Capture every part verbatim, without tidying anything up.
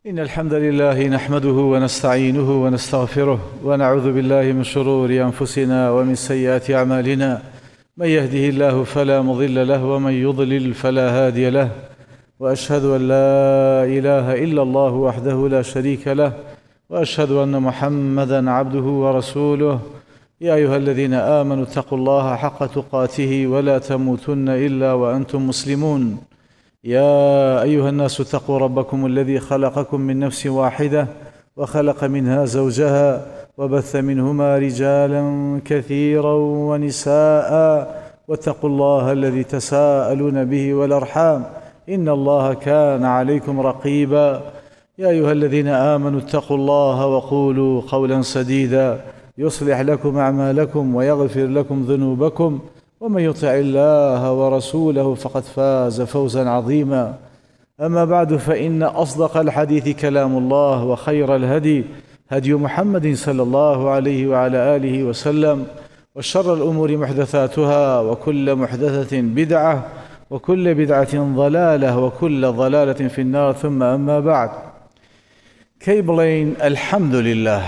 إن الحمد لله نحمده ونستعينه ونستغفره ونعوذ بالله من شرور أنفسنا ومن سيئات أعمالنا. من يهده الله فلا مضل له ومن يضلل فلا هادي له، وأشهد أن لا إله إلا الله وحده لا شريك له، وأشهد أن محمدًا عبده ورسوله. يا أيها الذين آمنوا اتقوا الله حق تقاته ولا تموتن إلا وأنتم مسلمون. يا أيها الناس اتقوا ربكم الذي خلقكم من نفس واحدة وخلق منها زوجها وبث منهما رجالا كثيرا ونساء، واتقوا الله الذي تساءلون به والأرحام إن الله كان عليكم رقيبا. يا أيها الذين آمنوا اتقوا الله وقولوا قولا سديدا يصلح لكم أعمالكم ويغفر لكم ذنوبكم، ومن يطع الله ورسوله فقد فاز فوزا عظيما. أما بعد، فإن أصدق الحديث كلام الله، وخير الهدي هدي محمد صلى الله عليه وعلى آله وسلم، وشر الأمور محدثاتها، وكل محدثة بدعة، وكل بدعة ضلالة، وكل ضلالة في النار. ثم أما بعد، كيبلين الحمد لله.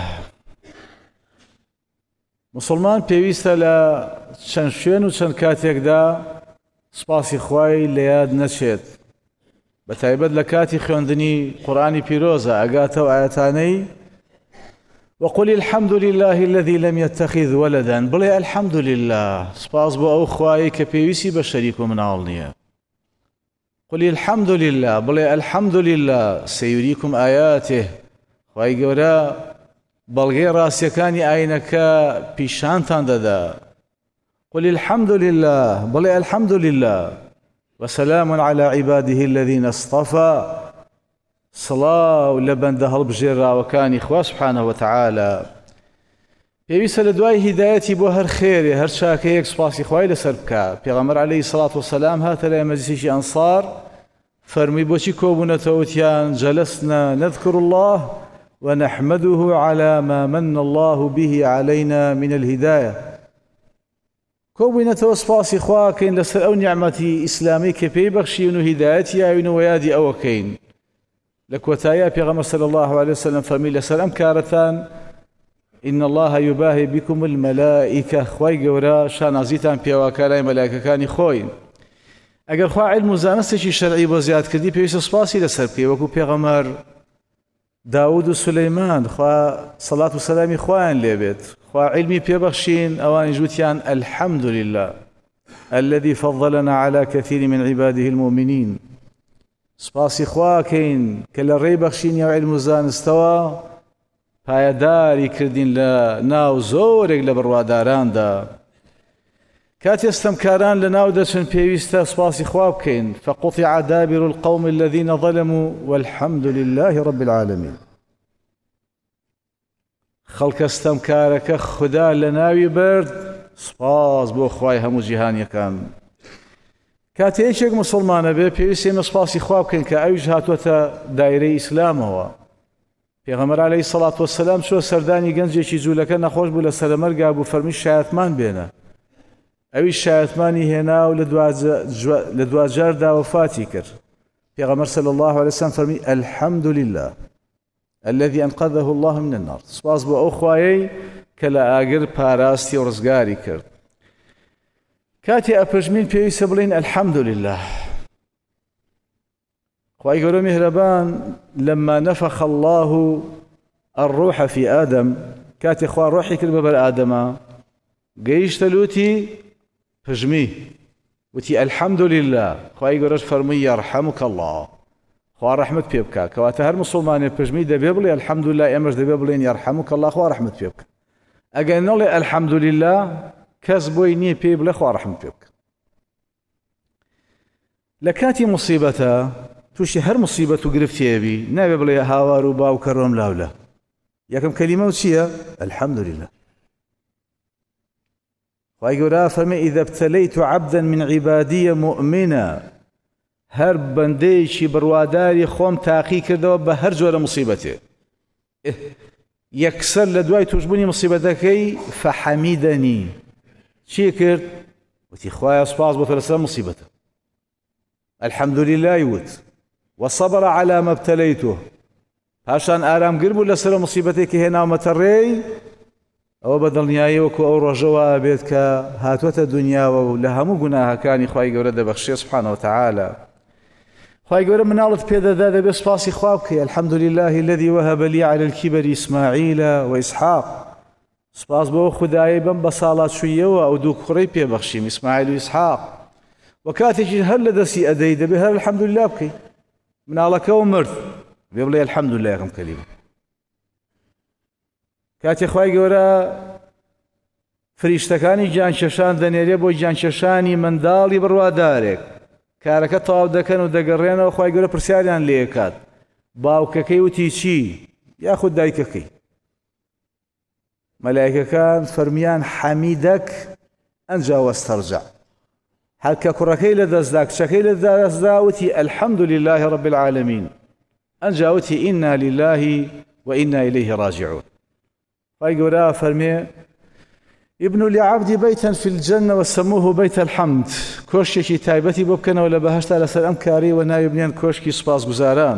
مسلمان پێویستە لە چەند شوێن و چەند کاتێکدا سپاسی خوای لە یاد نەچێت، بە تایبەت لە کاتی خوێندنی قورئانی پیرۆزە ئەگاتەوە ئاەتانەی وقل الحمد لله الذي لم يتخذ ولدا، بڵێ الحمد لله، سپاس بۆ ئەو خوایی کە پێویستی بە شەریک و مناڵ نییە. قل الحمد لله، بڵێ الحمد لله سيريكم آياته، خوای گەورە بەڵگەی ڕاستیەکانی ئاینەکە پیشانتان دەدا. قل الحمد لله، بڵێ الحمد لله، وسلام على عباده الذين اصطفى، سڵاو لە بەندە هەڵبژێراوەکانی خوا سبحانه وتعالى. پێویستە لە دوای هیدایەتی بۆ هەر خێرێ هەر چاکەیەک سپاسی خوای لەسەر بکات. پێغەمبەر عەلەیهی سەڵات وسەلام هاتە لای مەجلیسێکی ئەنسار، فەرمووی بۆچی کۆبوونەتەوە؟ وتیان جەلەسنا نذكر الله ونحمده على ما من الله به علينا من الهداية. کۆبووینەتەوە سپاسی خواکەین لەسەر ئەو نیعمەتی ئیسلامی کە پێی بەخشیون و هیدایەتی یاوین و وەیادی ئەوەکەین. لە کۆتاییە پێغەمبەر صلی الله عليه وسلم فەرمی لەسەر ئەم کارەتان إن الله يباهي بكم الملائكة، خوای گەورە شانازیتان پێوەکە لای مەلایکەکانی خۆی. ئەگەر خوا علم و زانستێکی شەرعی بۆ زیادکردی پێویستە سپاسی لەسەر بکەی، وەکو پێغەمبەر داود و سلەیمان خوا سەڵات و سەلامی خوایان لێبێت، خوا علمی پێبەخشین، ئەوانی جوتیان الحمد لله الذي فضلنا على كثير من عباده المؤمنين. سپاسی خواکەین کە لە ڕێی بەخشینی و علم و زانستەوە پایەداری کردین لە ناو زۆرێک لە بڕواداراندا. کاتی ئەستەمکاران لە ناو دەچن پێویستە سپاسی خوا بکەین. فقطع دابر القوم الذين ظلموا والحمد لله رب العالمين. خەڵک ئەستەمکارەکە خوددا لە ناوی برد، سپاس بۆ خوای هەموو جیهانیەکان. کاتێ یەکێک مسلمانە بێ پێویستە ئێمە سپاسی خوا بکەین کە ئەویش هاتووەتە دایرەی ئیسلامەوە. پێغەمبەر عەلەیهی سەڵات وەسەلام چووە سەردانی گەنجێکی جوولەکە نەخۆش بوو، لە سەرەمەرگا بوو، فەرمی شایەتمان بێنە. ئەوی شایەتمانی هێنا و لە دوجاردا وەفاتی کرد. پێغەمبەر صلی الله عليه وسلم فەرمی الحمد لله الذي أنقذه الله من النار، سپاس بۆ ئەو خوایەی کە لە ئاگر پاراستی و ڕزگاری کرد. کاتی ئەپەژمین پێویستە بڵین الحمد لله. خوای گەورە میهرەبان لما نفخ الله الروح في آدم، کاتی خوا ڕۆحی کرد بەبەر ئادەمە، گەیشتە لوتی پژمی، وتی الحمد لله. خوای گەورەش فەرمووی یەرحەموکە الله، خوا ڕەحمەت پێ بکات. کەواتە هەر مسلمانێ پژمی دەبێ بڵێ الحمد لله، ئێمەش دەبێ بڵێن یەرحەموکە الله، خوا ڕەحمەت پێ بکات. ئەگەر نەڵێ الحمد لله، کەس بۆی نییە پێی بڵێ خوا ڕەحمەت پێ بکات. لە کاتی موسیبەتە، تووشی هەر موسیبەت و گرفتێبی، نابێ بڵێ هاوار و باوکە ڕۆم لاولە. یەکەم کەلیمە چییە؟ الحمد لله. خوای گەورە فەرمێ إذا ابتليت عبدا من عبادي مؤمنا، هەر بەندەیەکی بڕواداری خۆم تاقی کردەوە بە هەر جۆرە موسیبەتێ، یەکسەر لە دوای توشبوونی موسیبەتەکەی فەحەمیدەنی، چی کرد؟ وتی خوایە سپاس بۆ تۆ لەسەر موسیبەتە. الحمد لله يوت وصبر على ما ابتليته پاشان ئارامگر بوو لەسەر مصیبەتێکی هێناومەتە ڕێی ئەوە بە دڵنیایی وەکو ئەو ڕۆژەوە بێت کە هاتووەتە دنیاوە و لە هەموو گوناهەکانی خوای گەورە دەبەخشێ سبحانه وتعالى. خوای گەورە مناڵت پێدەدا دەبێ سپاسی خوا بکەی. الحمد لله الذي وهب لي على الكبر إسماعيل وإسحاق. سپاس بۆ خودایی بەم بە ساڵات شوویەوە ئەو دوو کوڕەی پێبەخشیم ئیسماعیل و ئیسحاق. و کاتێکی هەر لە دەستی ئەدەی دەبێ هەر الحمد لله بکەی. مناڵەکەەوە مرد بێ بڵێ الحمد لله یەکەم کەلیمە. کاتێ خوای گەورە فریشتەکانی گیانکێشان دەنێرێ بۆ گیانکێشانی منداڵی بڕوادارێک کارەکە تەواو دەکەن و دەگەڕێنەوە خوای گەورە پرسیاریان لێ کات باوکەکەی وتی چی یاخود دایکەکەی. مەلایکەکان فەرمیان حەمیدەک ئەنجا وەستەرجع. هەر کە کوڕەکەی لە دەستدا کچەکەی لە دەستدا وتی الحمد لله رب العالمين ئەنجا وتی ئینا لله وئینا إليه راجعون. خوای گەورە فەرمێ ابنوا لعبدي بيتا في الجنة وسموه بيت الحمد. كوشكي تايبتي بوبكنا ولا بهشتا لسر أم كاري ونايبنيان كوشكي سباس گزاران.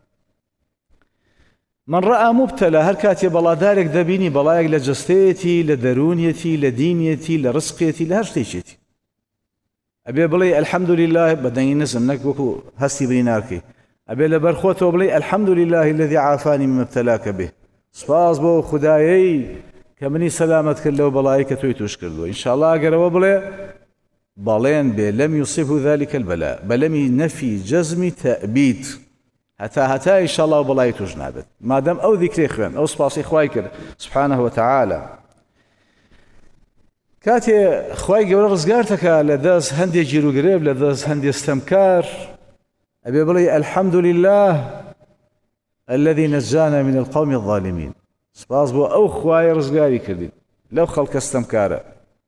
من رأى مبتلى هر كاتي بلا دارك دبيني بلايك لجستيتي لدرونيتي لدينيتي لرزقيتي لهرشتيتي أبي بلي الحمد لله بدني نزم نكبكو هستي بريناركي أبي لبرخوته بلي الحمد لله الذي عافاني مما ابتلاك به. سباس بو خدايي كمني سلامت كله بلايك تويتوش كله إن شاء الله أقرأ بلي بالين بي لم يصيبه ذلك البلاء بلم نفي جزم تأبيد حتى حتى إن شاء الله بلاي تجنابت ما دام أو ذكري خوان أو سباسي خوايكر سبحانه وتعالى. كاتي خواي قبل رزقارتك لداز هندي جيرو قريب لداز هندي استمكار أبي بلي الحمد لله الذي نجانا من القوم الظالمين. سپاس بۆ ئەو خوای ڕزگاری کردین لەو خەڵکە ستەمکارە.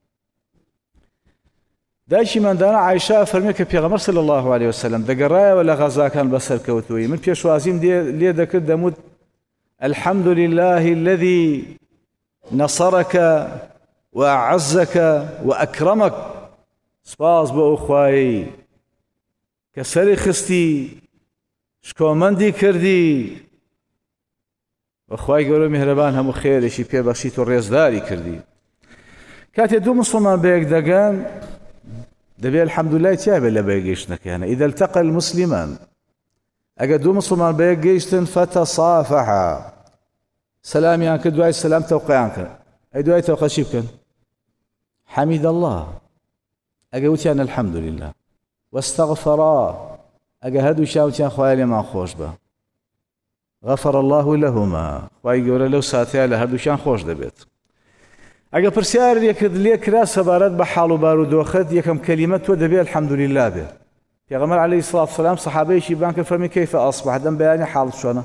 دایکی مندانە عایشە فەرمێ کە پێغەمبەر صلی الله عليه وسلم دەگەڕایەوە لە غەزاکان بەسەرکەوتووی من پێشوازیم لێ دەکرد دەموت الحمد لله الذي نصرك وأعزك وأكرمك. سپاس بۆ ئەو خوای کە سەری خستی شکۆمەندی کردی وخوای گەورە میهرەبان هەموو خێرێکی پێبەخشیت و ڕێزداری کردی. کاتێ دوو مسلمان بەیەک دەگەن دەبێت الحەمدولای تیا بێت لە بەیەکگەیشتنەکەیانە. ئیدە التەقە المسلمان ئەگە دوو مسلمان بەیەک گەیشتن فەتەصافحا سەلامیان کرد دوای سەلام تەوقیان کرد ئەی دوای تەوقە چی بکەن؟ حەمید الله ئەگە وتیان الحەمد لله واستغفرا ئەگە هەردووشیان وتیان خوای لێمان خۆش بە غفر الله لهما خوای گەورە لەو ساتەیە لە هەردووشیان خۆش دەبێت. ئەگە پرسیار کرد لێ کرا سەبارەت بە حاڵ و بارودۆخت یەکەم کەلیمە تۆ دەبێت الحەمد لله بێت. پێغەمبەر عەلەیهی السڵاتو وەسەلام سەحابەیەکی بان کرد فەرمی کەیفە ئەصبح دەم بەیانی حاڵت چۆنە؟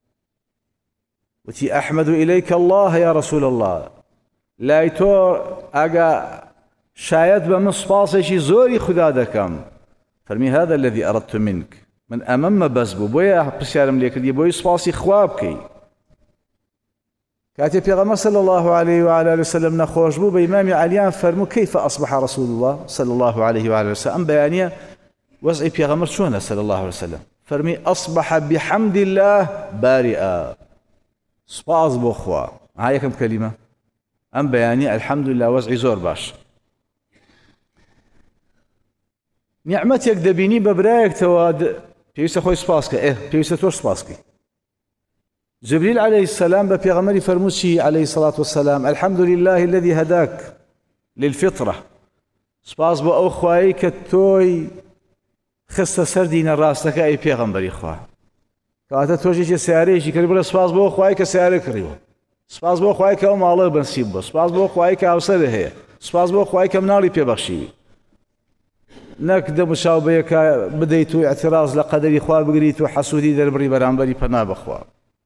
وتی ئەحمەد إليك الله یا رسول الله لای تۆ ئەگە شایەت بە من سوپاسێکی زۆری خوددا دەکەم. فەرمی هذا الذي أردت منك من ئەمەمە بەس بوو بۆیە پرسیارم لێ کردی بۆی سوپاسی خوا بکەی. کاتێ پێغەمبەر صلی الله عليه وعلى وسلم نەخۆش بوو بە ئیمامی عەلییان فەرموو كيف أصبح رسول الله صلى الله عليه وعلى وسلم. ئەم بەیانیە وەزعی پێغەمبەر چۆنە صلى الله عليه وسلم؟ فەرمی أصبح بحمد الله بارئا سپاس بۆ خوا. ها یەکەم کەلیمە ئەم بەیانی الحەمد لله وەزعی زۆر باش. نیعمەتێک دەبینی بە برایەکتەوە پێویستە خۆی سپاس کە ئێ پێویستە تۆش سپاس کەی. جبريل عليه السلام بە پێغەمبەری فەرموو چی عليه الصلاة والسلام الحمد لله الذي هداك للفطرة. سپاس بۆ ئەو خوایی کە تۆی خستە سەر دینە ڕاستەکە ئەی پێغەمبەری خوا. کەواتە تۆشێکی سیارەیەکی کردی بڵێ سپاس بۆ ئەو خوایی کە سیارە کڕیوە. سپاس بۆ خوایی کە ئەو ماڵە بەنسیب بووە. سپاس بۆ خوایی کە هاوسەرت هەیە. سپاس بۆ خوایی کە مناڵی پێبەخشیوی. نەک دەمشاوبەیەکە بدەیت و اعتراض لە قەدەری خوا بگریت و حەسوودی دەربڕی بەرامبەری پەنا بەخوا.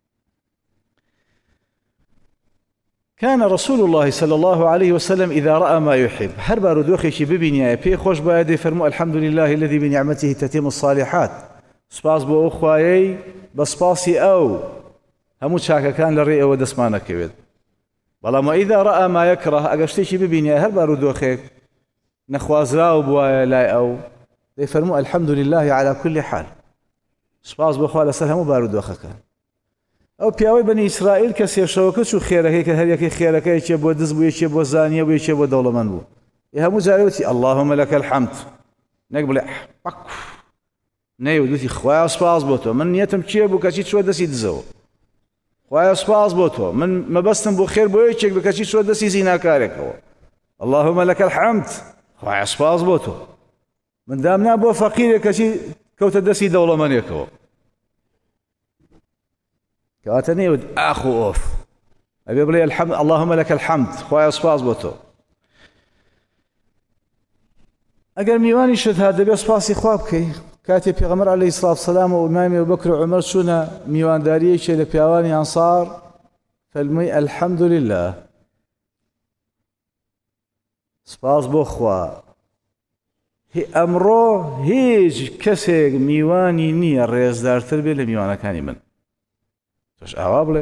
كان رسول الله صلى الله عليه وسلم إذا رأى ما يحب هر بارودۆخێکی ببینایە پێی خۆش بایە دەیفەرموو الحمد لله الذي بنعمته تتم الصالحات. سپاس بۆ ئەو خوایەی بە سپاسی ئەو هەموو چاکەکان لە ڕێ ئەوە دەستمان نەکەوێت. بەڵام وإذا رأى ما يكره ئەگەر شتێکی ببینایە هەر بارودۆخێک نەخوازراو بوایە لای ئەو دەیفەرموو الحمد لله على كل حال. سپاس بۆ خوا لەسەر هەموو بارودۆخەکان. ئەو پیاوەی بەنی ئیسرائیل کە سێشەوەکە چوو خێرەکەی کە هەریەکەی خێرەکە یەکێ بۆ دز بوو، یەکێ بۆ زانیە بوو، یەکێ بۆ دەوڵەمەند بوو. هەموو جارێتی اللهم لك الحمد، نەک بڵێ پەک نەیوت، وتی خوایە سوپاس بۆ تۆ، من نیەتم چییە بوو کەچی چووە دەستی دزەوە، خوایە سوپاس بۆ تۆ، من مەبەستم بۆ خێر بۆ یەکێک بە کەچی چووە دەستی زیناکارێکەوە، اللهم لك الحمد، خوایە سوپاس بۆ تۆ، من دامنا بۆ فەقیرێک کەچی کەوتە دەستی دەوڵەمەندێکەوە. کەواتە نەیوت ئاخ و ئۆف، ئەبێ بڵێ الحمد اللهم لك الحمد، خوایە سوپاس بۆ تۆ. ئەگەر میوانی شت هات دەبێ سوپاسی خوا بکەی. کاتێ پێغەمبەر عەلەیهی سڵات وسەلام و ئیمامی ئەبوبەکر و عومەر چوونە میوانداریەکێ لە پیاوانی ئەنسار، فەرمووی الحەمد لله، سپاس بۆ خوا، ئەمڕۆ هیچ کەسێک میوانی نییە ڕێزدارتر بێت لە میوانەکانی من. تۆش ئاوا بڵێ.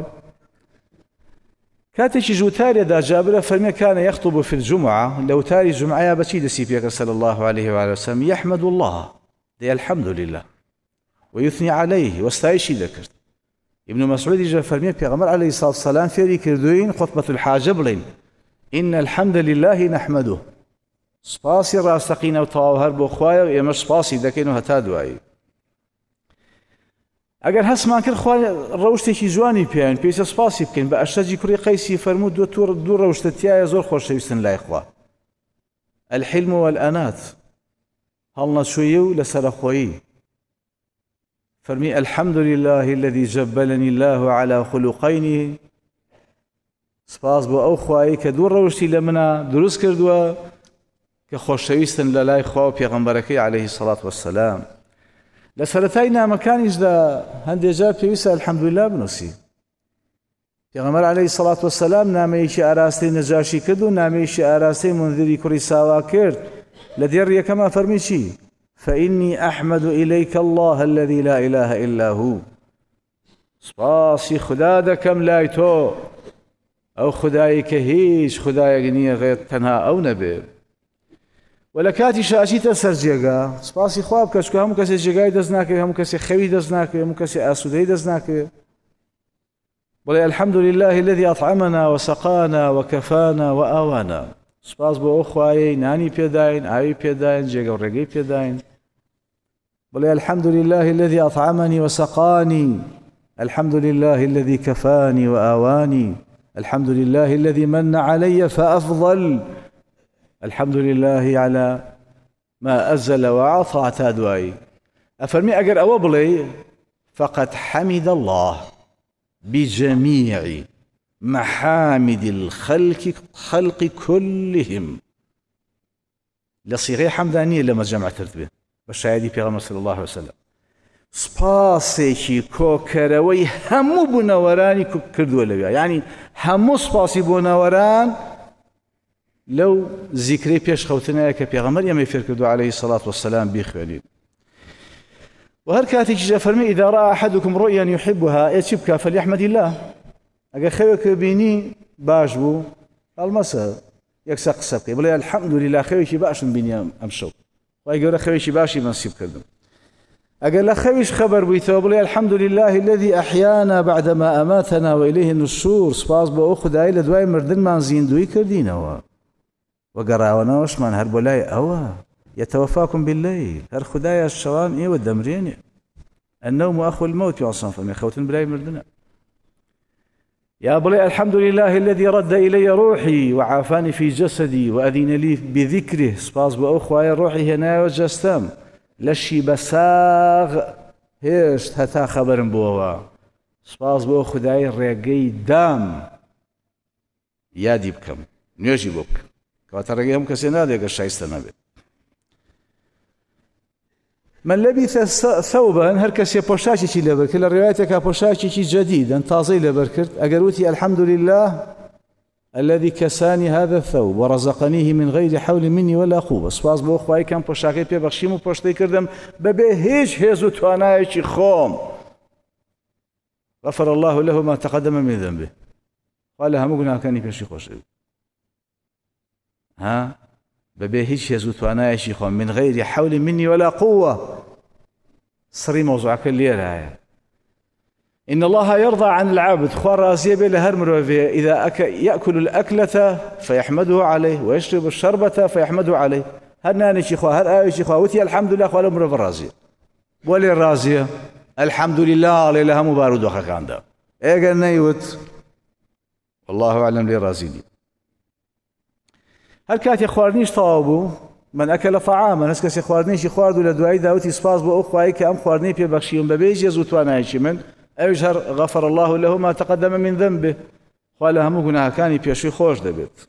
کاتێکی ژووتارێدا جابرە فەرمێ کانە یەخطب فی الجمعة، لە وتاری جمعەیە بەچی دەسی پێکرد صلی الله عليه وآله وسلم؟ يحمد الله، دەی الحمد لله، ويثني عليه، وەستایشی دەکرد. ابن مسعود جا فەرمێ پێغەمبەر عەلەیهی سڵات وسەلام فێری کردووین خطبەت الحاجە بڵێن إن الحمد لله نحمده، سپاسی ڕاستەقینە و تەواو هەر بۆ خوایە و ئێمە سپاسی دەکەین و هەتا دوایی. ئەگەر هەستمان کرد خوا ڕەوشتێکی جوانی پێیان پێویستە سپاسی بکەین. بە ئەشەجی کوڕی قەیسی فەرموو دوو ڕەوشتە تایە زۆر خۆشەویستن لای خوا، الحلم والأنات، هەڵنەچوویی و لەسەرخۆیی. فەرمی الحمد لله الذي جبلني الله على خلقين، سپاس بۆ ئەو خوایی کە دوو ڕەوشتی لە منە دروست کردووە کە خۆشەویستن لە لای خوا و پێغەمبەرەکەی عەلەیهی سەڵات وەسەلام. لە سەرەتای نامەکانیشدا هەندێک جار پێویستە الحەمدولله بنووسی. پێغەمبەر عەلەیهی سەڵات وەسەلام نامەیەکی ئاراستەی نەجاشی کرد و نامەیەکی ئاراستەی مونذری کوڕی ساوا کرد. لە دێڕ یەکەما فەرمی چی؟ فإني أحمد إليك الله الذي لا إله إلا هو، سپاسی خدا دەکەم لای تۆ، ئەو خدایی کە هیچ خدایەک نییە غێر تەنها ئەو نەبێ. و لە کاتی شاچیتە سەر جێگا سپاسی خوا بکە، چونکە هەموو کەسێک جێگای دەست ناکەوێت، هەموو کەسێک خەوی دەست ناکەوێت، هەموو کەسێک ئاسوودەی دەست ناکەوێت. بڵێ الحەمد لله الذي أطعمنا وسقانا وكفانا وآوانا، سپاس بۆ ئەو خوایەی نانی پێداین، ئاوی پێداین، جێگە و ڕێگەی پێداین. بڵێ الحەمد لله الذي أطعمني وسقاني، الحمد لله الذي كفاني وآواني، الحمد لله الذي من علي فأفضل، الحمد لله على ما أزل وعطى تادواي. أفرمي أجر أو بلي فقد حمد الله بجميع محامد الخلق خلق كلهم، لصيغة حمدانية لما جمع ترتبه بشاهدي بيغمبر صلى الله عليه وسلم. سپاسێکی کۆکەرەوەی هەموو بوونەوەرانی کردووە لەوێ، یعنی هەموو سپاسی بوونەوەران لەو زیکرەی پێشخەوتنەیە کە پێغەمبەر ئێمەی فێر کردووە عەلەیهی سەڵات وەسەلام بیخوێنین. و هەر کاتێکیش فەرمی إذا رأى أحدكم رؤيا يحبها، ئێ چی بکە؟ فليحمد الله. ئەگەر خەوێک بینی باش بوو هەڵمەسە یەکسە قسە بکەی، بڵێ الحەمد لله خەوێکی باشم بینی ئەمشەو، وای گەورە خەوێکی باشی نەسیب کردم. ئەگەر لە خەویش خەبەر بوویتەوە بڵێ الحەمد لله الذي أحيانا بعدما أماتنا وإليه النشور، سپاس بۆ ئەو خودایی لە دوای مردنمان زیندوی کردینەوە و گەڕاوەنەوەشمان هەر بۆ لای ئەوە. يتوفاكم بالليل، هەر خودایە شەوان ئێوە دەمرێنێ. النوم أخو الموت يعصم فمي خوتن بلاي مردنا. يا بلي الحمد لله الذي رد إلي روحي وعافاني في جسدي وأذن لي بذكره، سپاس بۆ ئەو خوایە ڕۆحی هێنایەوە جەستەم، لەشی بەساغ هێشت هەتا خەبەرم بووەوە. سپاس بۆ خودای ڕێگەی دام یادی بکەم، نوێژی بۆ بکەم، کەواتە ڕێگەی هەموو کەسێ نادێگە شایستە نەبێت. من لبث ثوبا، هەر کەسێ پۆشاکێکی لەبەر کرد، لە ڕێوایەتێکا پۆشاکێکی جەدیدەن تازەی لەبەر کرد، ئەگەر وتی الحمد لله الذي كساني هذا الثوب ورزقنيه من غير حول مني ولا قوة، سپاس بۆ خوای کەم پۆشاکەی پێبەخشیم و پۆشتەی کردم بەبێ هیچ هێز و توانایەکی خۆم. غفر الله له ما تقدم من ذنبه، خوا لە هەموو گوناهەکانی پێشی خۆشەوی. ها بەبێ هیچ هێز و توانایەکی خۆم، من غير حول مني ولا قوة. سڕی مەوزوعەکە لێرایە. إن الله يرضى عن العبد خوار رازيه بلا هرمر إذا أك يأكل الأكلة فيحمده عليه ويشرب الشربة فيحمده عليه. هر نانشي خوا هر آيشي خوا وتي الحمد لله خوا لمر الرازيه ولي الرازيه الحمد لله لله مبارد وخكان ده إيه نيوت والله أعلم لي رازيني. هر كاتي خواردنيش طابو من أكل طعاما هس كسي خواردنيش خواردو لدوائي داوتي سباس بو أخوائي كأم خواردني بي بخشيهم ببيج يزوتوانا هيشي من أيجهر غفر الله له ما تقدم من ذنبه قال همو قناها كاني بيشي خوش دبيت.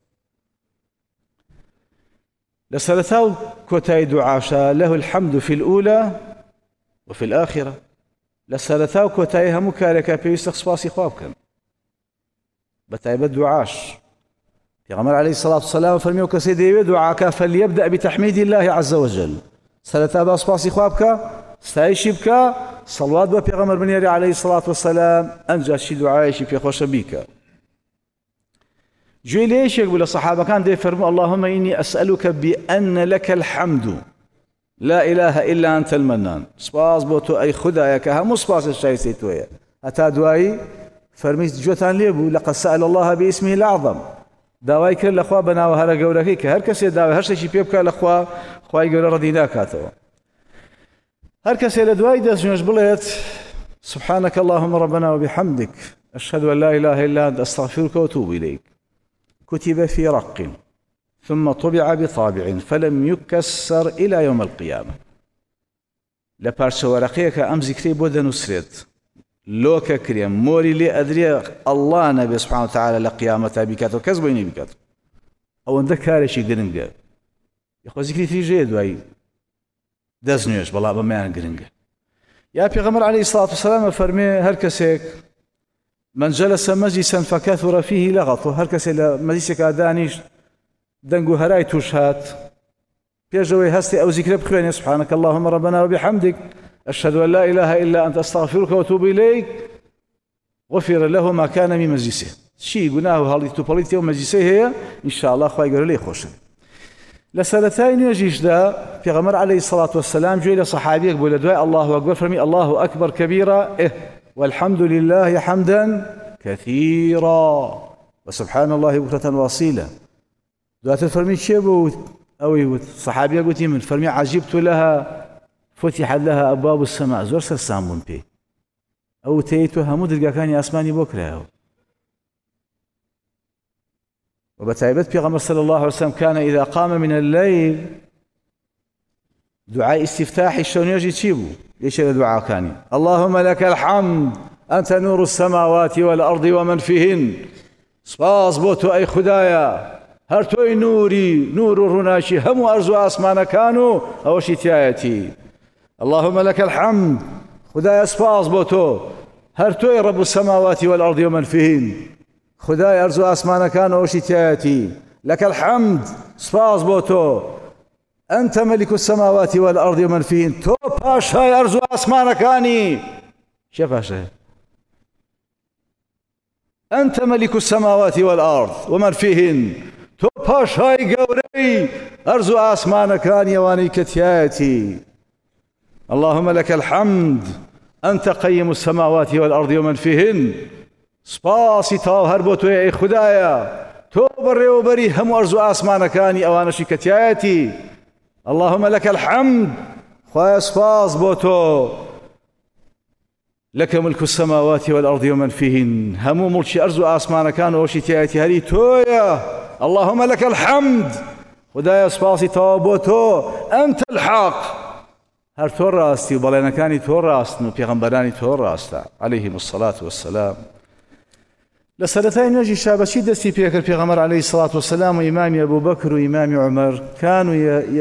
لسلثاو كوتاي دعاشا له الحمد في الأولى وفي الآخرة. لسلثاو كوتاي همو كاركا بيستخ سباسي خواب كان بتايبت دعاش پیغمبر عليه الصلاة والسلام فرميو كسي ديوي دعاك فليبدأ بتحميد الله عز وجل. سلتا باسباسي خوابك ستايشي بك صلوات بپیغمبر بنيري عليه الصلاة والسلام انجا شي دعايشي في خوش بيك. جوي ليش يقول الصحابة كان دي فرمو اللهم إني أسألك بأن لك الحمد لا إله إلا أنت المنان. سباس بوتو أي خدايك همو سباس الشاي سيتويا هتا دعاي فرميت جوتان ليبو لقد سأل الله باسمه الأعظم داوای کرد لەخوا بەناوە هەرە گەورەکەی کە هەر کەسێ داوای هەر شتێکی پێ بکات لەخوا خوای گەورە ڕەدی ناکاتەوە. هەر کەسێ لە دوای دەستنوێژ بڵێت سبحانك اللهم ربنا وبحمدك أشهد أن لا إله إلا أنت أستغفرك وأتوب إليك كتب في رق ثم طبع بطابع فلم يكسر إلى يوم القيامة. لپارچە وەرەقەیەکە ئەم زیکرەی بۆ دەنووسرێت لوكا كريم موري لي أدري الله نبي سبحانه وتعالى لقيامته بكاتو كذبيني بكاتو أو عندك كارشي جرينجا يخو ذكري في جيد واي دزنيش بالله بمان جرينجا. يا بيغمر عليه الصلاة والسلام فرمي هركسك من جلس مجلسا فكثر فيه لغطه هركسك مجلسك أدانيش دنجو هراي توشهات بيجوي هستي أو ذكر بخواني سبحانك اللهم ربنا وبحمدك أشهد أن لا إله إلا أنت أستغفرك وأتوب إليك غفر له ما كان من مجلسه. شيء قلناه هالي توباليتي ومجلسه هي إن شاء الله خواهي قالوا لي خوش. لسنتين يجيش دا في غمر عليه الصلاة والسلام جاء إلى صحابيك بولدواء الله أكبر فرمي الله أكبر كبيرا إيه والحمد لله حمدا كثيرا وسبحان الله بكرة واصيلا. دوات الفرمي شيبو أوي صحابيك قلت من فرمي عجبت لها فتح لها أبواب السماء زور سرسامون بي أو تيتو همود القاكاني أسماني بكره. وبتعبت بيغمر صلى الله عليه وسلم كان إذا قام من الليل دعاء استفتاحي شلون يجي تشيبو ليش هذا دعاء كاني اللهم لك الحمد أنت نور السماوات والأرض ومن فيهن سباس بوتو أي خدايا هرتوي نوري نور الرناشي هم أرزو أسمان كانوا أو شتايتي اللهم لك الحمد خدايا سباس بوتو هرتوي رب السماوات والأرض ومن فيهن خدايا أرزو أسمان كانوا أو شتايتي لك الحمد سباس بوتو أنت ملك السماوات والأرض ومن فيهن تو باشاي أرزو أسمان كاني شوف باشاي أنت ملك السماوات والأرض ومن فيهن تو باشاي قوري أرزو أسمان كاني واني كتياتي اللهم لك الحمد أنت قيم السماوات والأرض ومن فيهن سباسي تاو هربوتو يا خدايا تو بري وبري هم أرزو أسمان كاني أوانا شكتياتي اللهم لك الحمد خويا سباس بوتو لك ملك السماوات والأرض ومن فيهن همو ملشي أرزو أسمان كانوا وشتياتي هري تويا اللهم لك الحمد خدايا سباسي تاو بوتو أنت الحق هر تو راستي وبلينا كاني تو راستن وبيغمبراني تو راستا عليهم الصلاة والسلام. لسنتين نجي شابشي دستي بيكر بيغمبر عليه الصلاة والسلام وإمام أبو بكر وإمام عمر كانوا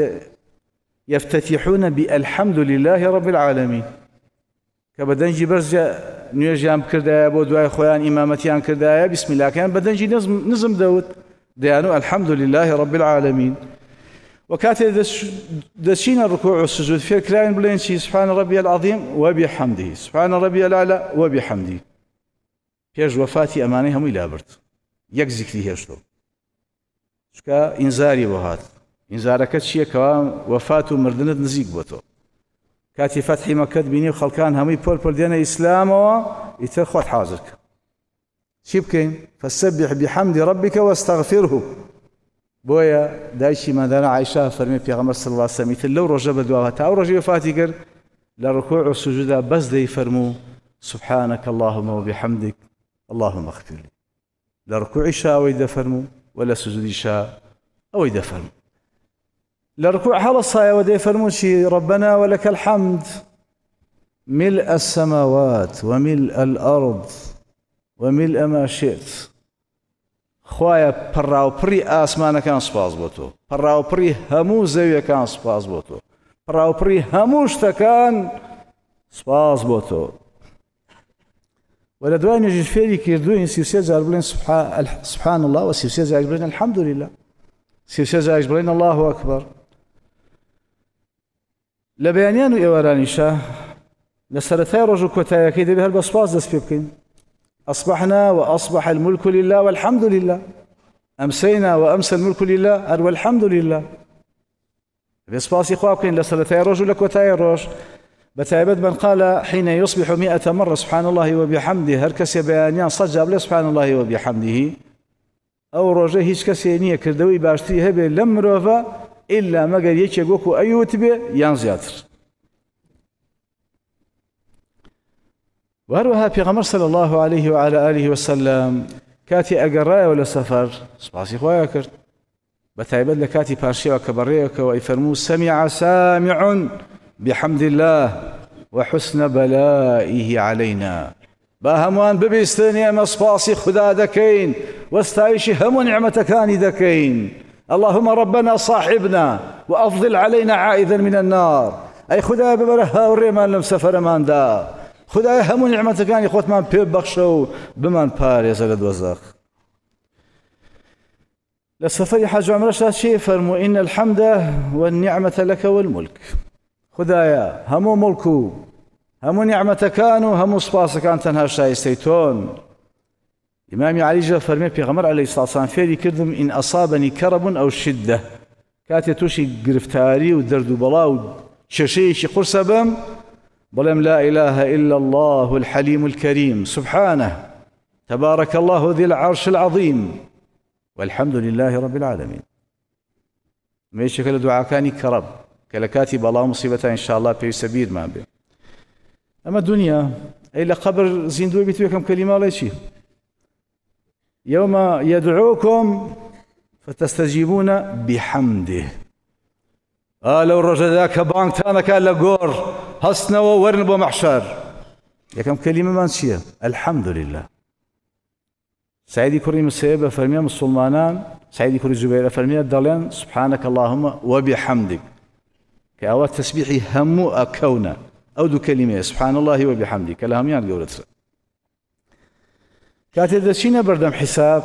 يفتتحون بالحمد لله رب العالمين كبدنجي برجع نيجام كردايا بودواي خويان إمامتيان كردايا بسم الله كان بدنجي نظم نظم داود ديانو الحمد لله رب العالمين. وكاتب دشين الركوع والسجود في كلام بلينشي سبحان ربي العظيم وبحمده سبحان ربي الأعلى وبحمده بيج وفاتي أماني هم إلى برت يك ذكري هشتو شكا إنزاري وهات إنزارك شيء كوام وفاته مردنت نزيق بوتو کاتی فەتحی مەککەت بینی و خەڵکان هەمووی پۆل پۆل دێنە ئیسلامەوە، ئیتر خۆت حازر کە چی بکەین؟ فەسەبح بحەمدی ڕەبیکە وەستەغفیرهو. بۆیە دایکی مادانە عایشە فەرمێ پێغەمبەر صلی الله علیه و سەلەم ئیتر لەو ڕۆژە بەدواوە تا ئەو ڕۆژی وفاتی کرد لە ڕکوع و سوجودا بەس دەیفەرموو سبحانك اللهم وبحمدك اللهم اغفر لي. لە ڕکوعیشا ئەوەی دەفەرموو و لە سوجودیشا ئەوەی دەفەرموو. لە ڕکوع هەڵەسایەوە دەیفەرموو چی؟ ربنا ولك الحمد ملء السماوات وملء الأرض وملء ما شئت. خوایە پڕاوپڕی ئاسمانەکان سپاس بۆ تۆ، پڕاوپڕی هەموو زەویەکان سپاس بۆ تۆ، پڕاوپڕی هەموو شتەکان سپاس بۆ تۆ. وە لە دوای نوێژی فێری کردوین سی و سێ جار بڵێن سبحان الله و سی و سێ جار بڵێن الحەمد لله، سی و سێ جار بڵێن الله ئەکبەر. لە بەیانیان و ئێوارانیشە لە سەرەتای ڕۆژ و کۆتاییەکەی دەبێت هەر بە سوپاس دەست پێ بکەین. أصبحنا وأصبح الملك لله والحمد لله، أمسينا وأمسى الملك لله أر والحمد لله. بسباسي خوابكين لسلتاي روج ولا كوتاي روج بتعبد من قال حين يصبح مئة مرة سبحان الله وبحمده هر كسي بيانيان صجاب لي سبحان الله وبحمده أو روجه هيش كسي نية كردوي باشتري هبه لم روفا إلا ما قال يكي قوكو أيوت به ينزياتر. وهروها پیغمبر صلى الله عليه وعلى آله وسلم كاتي أقرأي ولا سفر سباسي خوايا كرد بتعبد لكاتي بارشي وكبريك ويفرمو سمع سامع بحمد الله وحسن بلائه علينا. باهمان ببيستني أما سباسي خدا دكين واستعيشي هم نعمتكاني دكين. اللهم ربنا صاحبنا وأفضل علينا عائذا من النار. أي خدا ببرها وريمان لم سفر مان دا خدای هەموو نعمەتەکانی خۆتمان پێ بەخشە و بمان پارێزە لە دۆزەخ. لە سەفەری حەج و عومرەشدا چی فەرموو؟ ئین الحەمد والنعمة لك والملك. خدایە هەموو مڵک و هەموو نعمەتەکان و هەموو سوپاسەکان تەنها شایستەی تۆن. ئیمامی عەلیجە فەرمێ پێغەمبەر عەلەیهی سڵاتو وسەلام فێری کردم ئین ئەصابەنی کەرەب ئەو شیددە، کاتێ تووشی گرفتاری و دەرد و بەڵا و کێشەیەکی قورسە بم بلم لا إله إلا الله الحليم الكريم سبحانه تبارك الله ذي العرش العظيم والحمد لله رب العالمين. ما يشكل دعاء كاني كرب كلكاتي بلا مصيبة إن شاء الله في سبيل ما به. أما الدنيا إلا قبر زندوي بتوكم كلمة لا شيء. يوم يدعوكم فتستجيبون بحمده. آه لو رجداك بانك تانا كان لقور هسنا وورن بمحشر يكم كلمة ما نسيها الحمد لله. سعيدي كريم السيبة فرمية مسلمانان سعيدي كريم زبيرة فرمية دالين سبحانك اللهم وبحمدك كأوات تسبيحي همو أكونا أو دو كلمة سبحان الله وبحمدك كلام يعني قولت كاتب دشينا بردم حساب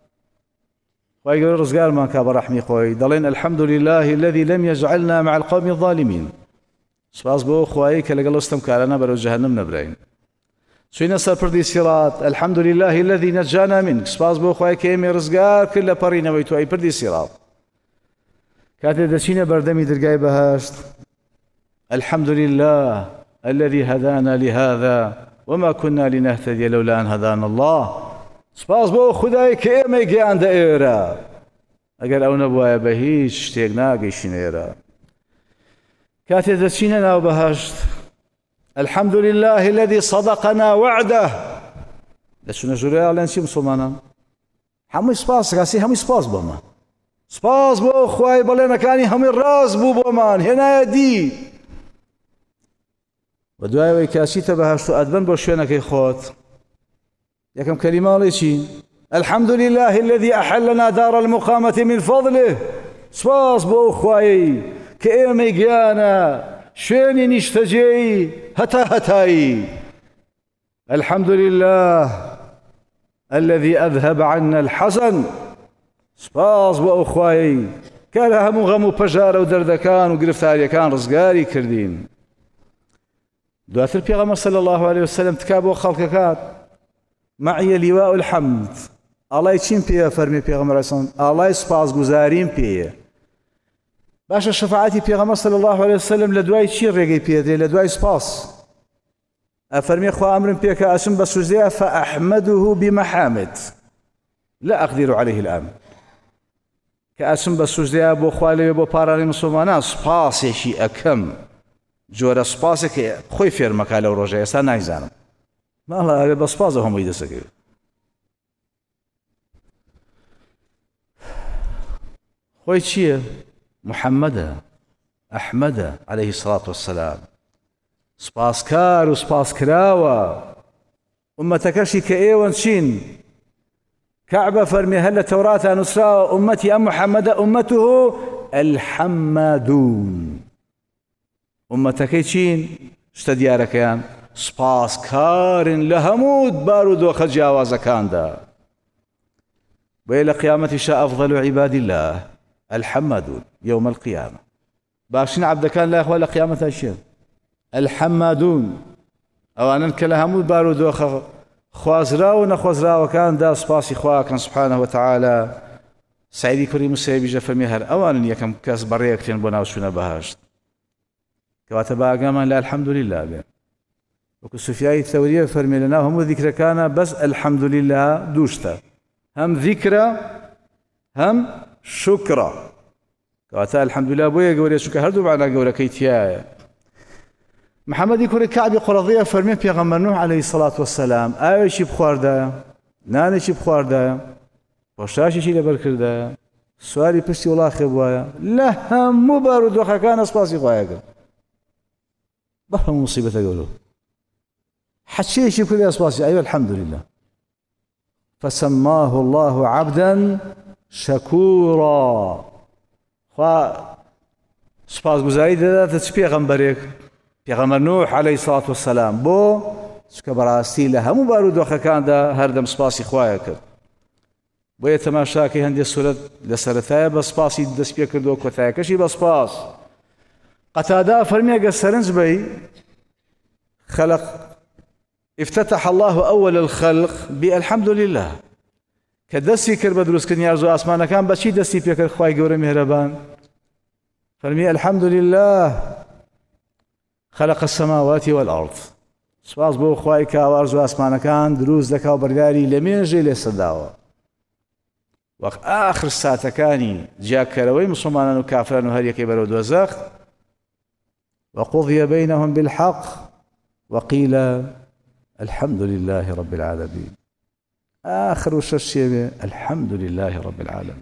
ويقول رزقال ما كاب رحمي خوي دالين الحمد لله الذي لم يجعلنا مع القوم الظالمين. سپاس بۆ خوایی کە لەگەڵ ئەستم کارانە بەرەو جەهەنەم نەبرین. چوینە سەر پردی سیرات الحمد لله الذي نجانا منك. سپاس بۆ خوای کە ئێمە ڕزگار کرد لە پەڕینەوەی تۆ ئەی پردی سیرات. کاتێ دەچینە بەردەمی دەرگای بەهەشت الحمد لله الذي هدانا لهذا وما كنا لنهتدي لولا أن هدانا الله. سپاس بۆ خودای کە ئێمەی گەیاندە ئێرە ئەگەر ئەو نەبوایە بە هیچ شتێک ناگەیشتین ئێرە. كاتي دشينا ناو بهشت الحمد لله الذي صدقنا وعده. لشنا جوريا لين شي مسلمانا همي سپاس كاسي همي سپاس بما سپاس بو خوای بلنا كاني همي راز بو بمان هنا دي ودواي وي كاسي تبهشت ادبن بو شوينك خوت يا كم كلمه ليشي الحمد لله الذي احلنا دار المقامه من فضله. سپاس بو خوای كأمي جانا شيني نشتجي هتا هتاي. الحمد لله الذي أذهب عنا الحزن. سپاس بو أخواي كان همو غمو بجار ودردكان وقرفتاري كان رزقاري كردين. دواتر بيغمر صلى الله عليه وسلم تكابو خلقكات معي لواء الحمد. الله يتشين بيه فرمي بيغمر صلى الله عليه وسلم الله سپاس گزارين بيه باشە شەفاعەتی پێغەمبەر صلی الله عليه وسلم لە دوای چی ڕێگەی پێدرێت؟ لە دوای سپاس. ئەفەرمێ خوا ئەمرم پێکە ئەچم بە سوزدەیە فەئەحمەدوه بمەحامد لا أقدر عليه الآن، کە ئەچم بە سوزدەیە بۆ خوا لەوێ بۆ پارانی مسلمانان سپاسێکی ئەکەم، جۆرە سپاسێک خۆی فێرمەکە لەو ڕۆژە ئێستا نایزانم. ماڵە ئەوێ بە سپاسە هەمووی دەسەکەوێت. خۆی چییە؟ محەممەدە، ئەحمەدە عەلەیهی سەڵات وەسەلام، سپاسکار و سپاسکراوە. ئومەتەکەشی کە ئێوەن چین؟ کەعبە فەرمێ هەر لە تەوراتە نووسراوە ئومەتی ئەم محەممەدە ئومەتوه الحەمادون. ئومەتەکەی چین؟ شتە دیارەکەیان سپاسکارن لە هەموو بار و دۆخە جیاوازەکاندا. بۆیە لە قیامەتیشە ئەفضەل عیباد الله الحەمادون یوم القیامە. باشترین عەبدەکان لای خوا لە قیامەتە چیە؟ الحەمادون، ئەوانن کە لە هەموو بار و دۆخە خوازراو و نەخوازراوەکاندا سپاسی خواکەن سبحانه وتعالى. سعیدی کوڕی موسەیبیژە فەرمێ هەر ئەوانن یەکەم کەس بەڕێیەکتێن بۆ ناو چوونە بەهەشت. کەواتە باگامان لە الحەمدولله بێ. وەکو سوفیای تەوریە فەرمێ لەناو هەموو ذیکرەکانە بەس الحەمدولله دووشتە، هەم ذیکرە هەم شوکرە. کەواتە الحەمدولله بۆیە گەورەیە چونکە هەردوو معنای گەورەکەی تایە. محەممەدی کوڕی کەعبی قوڕەظیە فەرمێ پێغەمبەر نوح عەلەیهی سەڵات وەسەلام ئاوێکی بخواردایە، نانێکی بخواردایە، پۆشتاشێکی لەبەر کردایە، سواری پشتی وڵاخێ بووایە، لە هەموو بار و دۆخەکانە سپاسی خوایە کرد. بە هەموو موسیبەتە گەورە حەچەیەکی کردی سپاسی ئەیوە الحەمدولله. فسماه الله عبدا شكورا. خوا سپاسگوزاری دەداتە چ پێغەمبەرێک؟ پێغەمبەر نوح عەلەیهی سەڵات وەسەلام. بۆ چونکە بەڕاستی لە هەموو بار و دۆخەکاندا هەردەم سپاسی خوایە کرد. بۆیە تەماشاکەی هەندێک سورەت لە سەرەتایە بە سپاسی دەست پێ کردەوە، کۆتایەکەشی بە سپاس. قەتادا فەرمێ ئەگەر سەرنج بەی خەلق افتتح الله أول الخلق بالحمد لله، کە دەستی کرد بە دروستکردنی یارزوو ئاسمانەکان بەچی دەستی پێکرد؟ خوای گەورە میهرەبان فەرمی الحمد لله خلق السماوات والأرض. سپاس بۆ خوای کە یارزوو ئاسمانەکان دروست دەکا و بەرگاری لە مێژەی لێ سەداوە. وەک ئاخر ساتەکانی جیاکەرەوەی مسلمانان و کافران و هەر یەکەی بەرەو دۆزەخ وقضي بينهم بالحق وقيل الحمد لله رب العالمين. آخر شەشێ الحمد لله رب العالمين.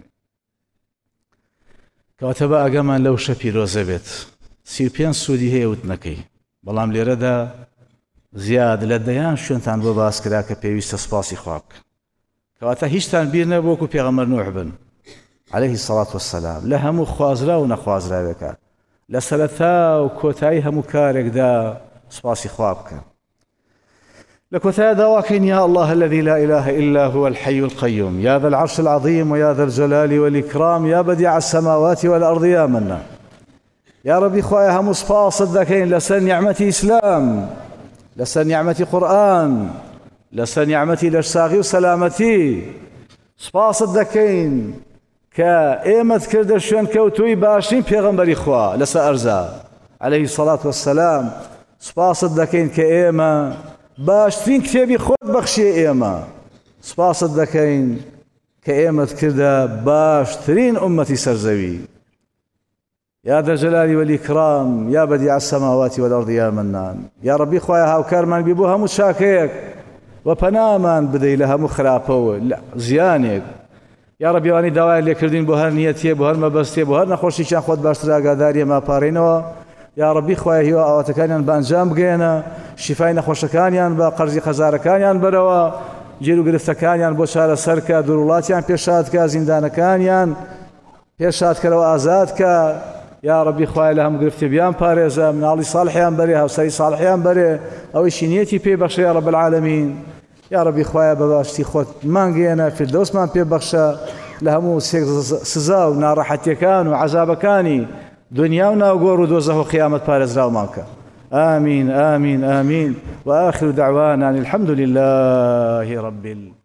کەواتە بە ئاگامان لەو شە پیرۆزە بێت. سی و پێنج سوودی هەیە وتنەکەی، بەڵام لێرەدا زیاد لە دەیان شوێنتان بۆ باس کرا کە پێویستە سپاسی خوا بکەن. کەواتە هیچتان بیر نەبوو وەکو پێغەمبەر نوح بن عەلەیهی سەڵات وەسەلام لە هەموو خوازرا و نەخوازراوێکە، لە سەرەتا و کۆتایی هەموو کارێکدا سپاسی خوا بکەن. لە کۆتایە داواکەین یا الله الذي لا إله إلا هو الحي القيوم يا ذا العرش العظيم ويا ذا الجلال والإكرام يا بديع السماوات والأرض يا منان. يا ربي خوايا هەموو سپاست دەکەین لەسەر نیعمەتی ئیسلام، لەسەر نیعمەتی قورئان، لەسەر نیعمەتی لەشساغی و سەلامەتی. سپاست دەکەین کە ئێمەت کردە شوێن کەوتووی باشترین پێغەمبەری خوا لەسەر ئەرزا عەلەیهی سەڵات وەسەلام. سپاست دەکەین کە ئێمە باشترین کتێبی خۆت بەخشیە ئێمە. سپاست دەکەین کە ئێمەت کردە باشترین ئومەتی سەرزەوی. يا ذا الجلال والإكرام يا بديع السماوات والأرض يا منان. يا ربي خوايا هاوکارمان بی بۆ هەموو چاکەیەک و پەنامان بدەی لە هەموو خراپەوە زیانێک. یا ربی وانی داوای لێکردین بۆ هەر نیەتیە، بۆ هەر مەبەستێ، بۆ هەر نەخۆشییان خۆت باشتر ئاگاداریە ماپارێنەوە. یا ربی خوای هیوا ئاواتەکانیان بە ئەنجام بگەێنە، شیفای نەخۆشەکانیان بە قەرزی خەزارەکانیان بەرەوە، گیر و گرفتەکانیان بۆ چارەسەرکە، دووڕوڵاتیان پێشادکە، زیندانەکانیان پێشادکەرەوە ئازادکە. یا ربی خوای لە هەموو گرفتێ بیان پارێزە، مناڵی ساڵحیان بەرێ، هاوسەری ساڵحیان بەرێ، ئەوەیشی نیەتی پێ بەخشە یا رب العالمین. یا ربی خوایە بە باشتی خۆت مانگەێنە، فردەوسمان پێ بەخشە لە هەموو سزا و ناڕەحەتیەکان و عەزابەکانی دنیا و ناوگۆڕ و دۆزەخ و قیامەت پارێزراومان کە. آمين آمين آمين وآخر دعوانا الحمد لله رب العالمين.